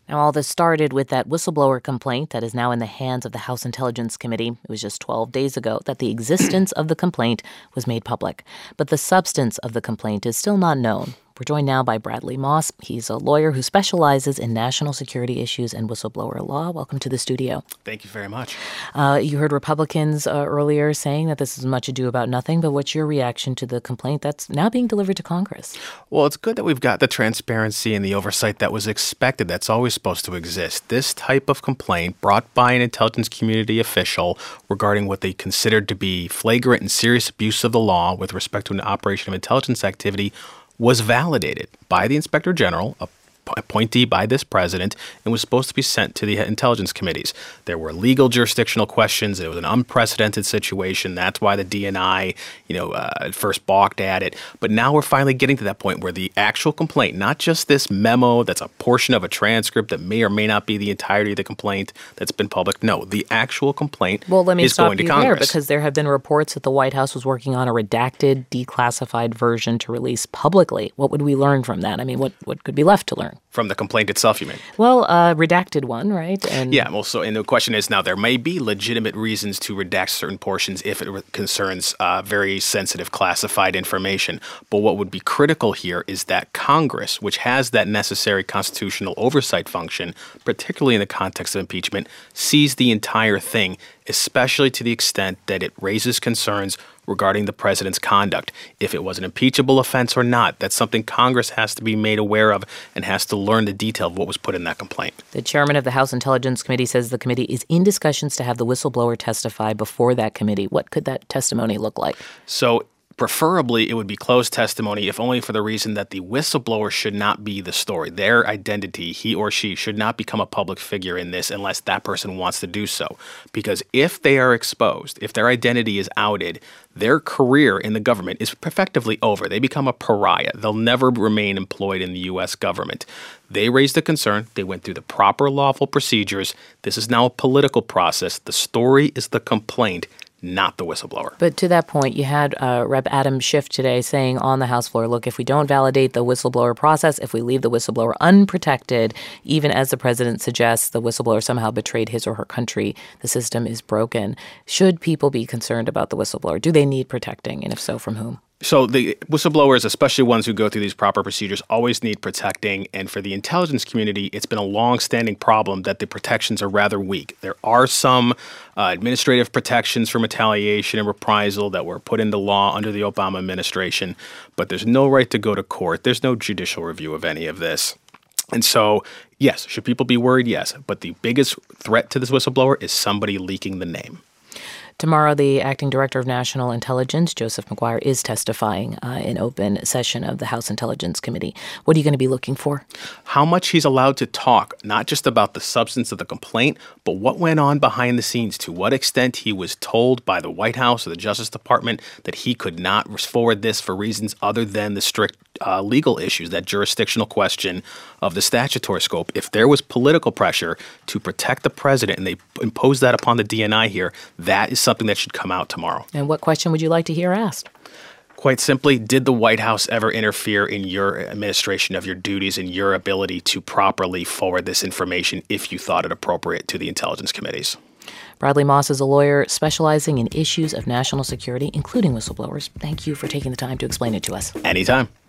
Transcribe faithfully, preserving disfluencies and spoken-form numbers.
Now, all this started with that whistleblower complaint that is now in the hands of the House Intelligence Committee. It was just twelve days ago that the existence of the complaint was made public. But the substance of the complaint is still not known. We're joined now by Bradley Moss. He's a lawyer who specializes in national security issues and whistleblower law. Welcome to the studio. Thank you very much. Uh, you heard Republicans uh, earlier saying that this is much ado about nothing, but what's your reaction to the complaint that's now being delivered to Congress? Well, it's good that we've got the transparency and the oversight that was expected. That's always supposed to exist. This type of complaint brought by an intelligence community official regarding what they considered to be flagrant and serious abuse of the law with respect to an operation of intelligence activity was validated by the Inspector General, a appointee by this president, and was supposed to be sent to the intelligence committees. There were legal jurisdictional questions. It was an unprecedented situation. That's why the D N I, you know, uh, first balked at it. But now we're finally getting to that point where the actual complaint, not just this memo that's a portion of a transcript that may or may not be the entirety of the complaint that's been public. No, the actual complaint well, let me is stop going to you Congress. There, because there have been reports that the White House was working on a redacted, declassified version to release publicly. What would we learn from that? I mean, what, what could be left to learn? From the complaint itself, you mean? Well, uh, redacted one, right? And yeah, well, so and the question is now there may be legitimate reasons to redact certain portions if it re- concerns uh, very sensitive classified information. But what would be critical here is that Congress, which has that necessary constitutional oversight function, particularly in the context of impeachment, sees the entire thing, especially to the extent that it raises concerns regarding the president's conduct. If it was an impeachable offense or not, that's something Congress has to be made aware of and has to learn the detail of what was put in that complaint. The chairman of the House Intelligence Committee says the committee is in discussions to have the whistleblower testify before that committee. What could that testimony look like? So preferably, it would be closed testimony, if only for the reason that the whistleblower should not be the story. Their identity, he or she, should not become a public figure in this unless that person wants to do so. Because if they are exposed, if their identity is outed, their career in the government is effectively over. They become a pariah. They'll never remain employed in the U S government. They raised a concern. They went through the proper lawful procedures. This is now a political process. The story is the complaint, not the whistleblower. But to that point, you had uh, Representative Adam Schiff today saying on the House floor, look, if we don't validate the whistleblower process, if we leave the whistleblower unprotected, even as the president suggests the whistleblower somehow betrayed his or her country, the system is broken. Should people be concerned about the whistleblower? Do they need protecting? And if so, from whom? So the whistleblowers, especially ones who go through these proper procedures, always need protecting. And for the intelligence community, it's been a long-standing problem that the protections are rather weak. There are some uh, administrative protections from retaliation and reprisal that were put into law under the Obama administration, but there's no right to go to court. There's no judicial review of any of this. And so, yes, should people be worried? Yes. But the biggest threat to this whistleblower is somebody leaking the name. Tomorrow, the acting director of national intelligence, Joseph Maguire, is testifying uh, in open session of the House Intelligence Committee. What are you going to be looking for? How much he's allowed to talk, not just about the substance of the complaint, but what went on behind the scenes, to what extent he was told by the White House or the Justice Department that he could not forward this for reasons other than the strict uh, legal issues, that jurisdictional question of the statutory scope. If there was political pressure to protect the president and they imposed that upon the D N I here, that is something that should come out tomorrow. And what question would you like to hear asked? Quite simply, did the White House ever interfere in your administration of your duties and your ability to properly forward this information if you thought it appropriate to the intelligence committees? Bradley Moss is a lawyer specializing in issues of national security, including whistleblowers. Thank you for taking the time to explain it to us. Anytime.